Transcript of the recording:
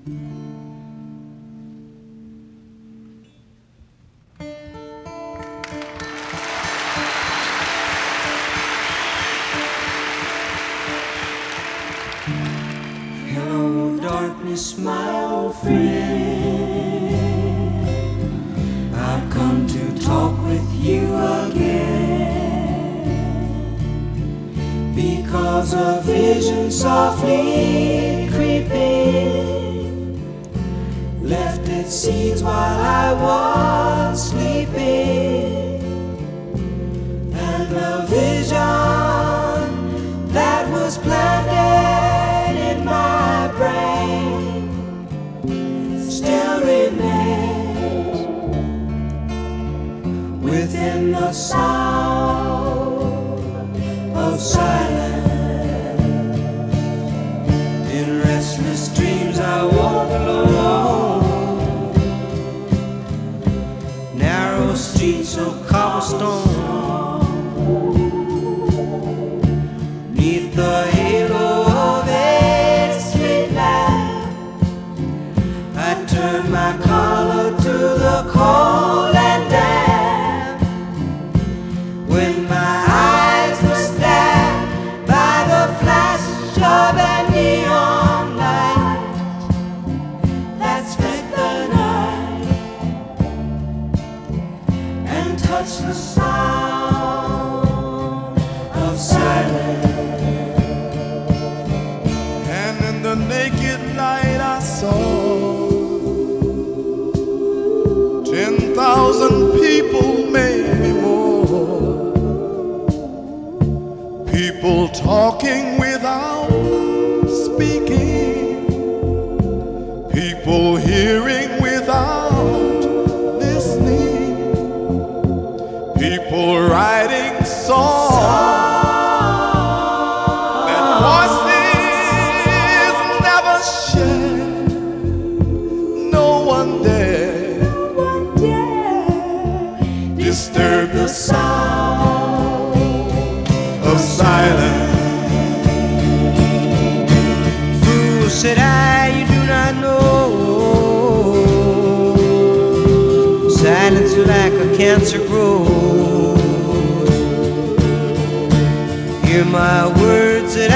Hello, darkness, my old friend. I've come to talk with you again, because a vision softly creeping left its seeds while I was sleeping, and the vision that was planted in my brain still remains within the sound of silence. In restless dreams I walk alone, narrow streets of cobblestone, neath the halo of a street lamp. I turn my collar to the cold and damp, when my eyes were stabbed by the flash of a neon light that split the night and touched the sound of silence. And in the naked light I saw 10,000 people, maybe more. People talking without speaking, people hearing without listening, people writing songs that voices never shared. No one dare disturb the sound of silence. Fool, said I, you do not know. Silence like a cancer grows. Hear my words